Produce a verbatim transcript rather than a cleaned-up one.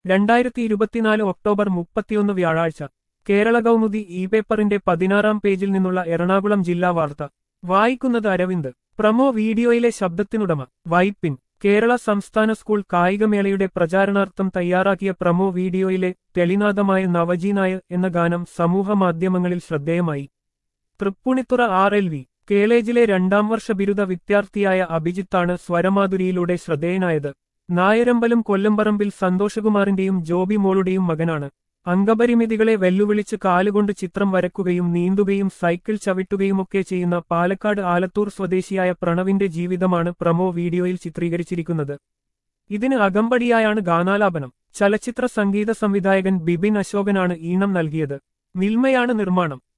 രണ്ടായിരത്തി ഇരുപത്തിനാല് ഒക്ടോബർ മുപ്പത്തിയൊന്ന് വ്യാഴാഴ്ച കേരള കൗമുദി ഇ പേപ്പറിന്റെ പതിനാറാം പേജിൽ നിന്നുള്ള എറണാകുളം ജില്ലാ വാർത്ത വായിക്കുന്നത് അരവിന്ദ്. പ്രമോ വീഡിയോയിലെ ശബ്ദത്തിനുടമ വൈപ്പിൻ. കേരള സംസ്ഥാന സ്കൂൾ കായികമേളയുടെ പ്രചാരണാർത്ഥം തയ്യാറാക്കിയ പ്രമോ വീഡിയോയിലെ തെളിനാദമായ നവജീനായ എന്ന ഗാനം സമൂഹമാധ്യമങ്ങളിൽ ശ്രദ്ധേയമായി. തൃപ്പൂണിത്തുറ ആർ എൽ വി കേളേജിലെ രണ്ടാം വർഷ ബിരുദ വിദ്യാർത്ഥിയായ അഭിജിത്താണ് സ്വരമാധുരിയിലൂടെ ശ്രദ്ധേയനായത്. നായരമ്പലം കൊല്ലംപറമ്പിൽ സന്തോഷകുമാറിന്റെയും ജോബി മോളുടെയും മകനാണ്. അംഗപരിമിതികളെ വെല്ലുവിളിച്ച് കാലുകൊണ്ട് ചിത്രം വരക്കുകയും നീന്തുകയും സൈക്കിൾ ചവിട്ടുകയുമൊക്കെ ചെയ്യുന്ന പാലക്കാട് ആലത്തൂർ സ്വദേശിയായ പ്രണവിന്റെ ജീവിതമാണ് പ്രമോ വീഡിയോയിൽ ചിത്രീകരിച്ചിരിക്കുന്നത്. ഇതിന് അകമ്പടിയായാണ് ഗാനാലാപനം. ചലച്ചിത്ര സംഗീത സംവിധായകൻ ബിബിൻ അശോകനാണ് ഈണം നൽകിയത്. മിൽമയാണ് നിർമ്മാണം.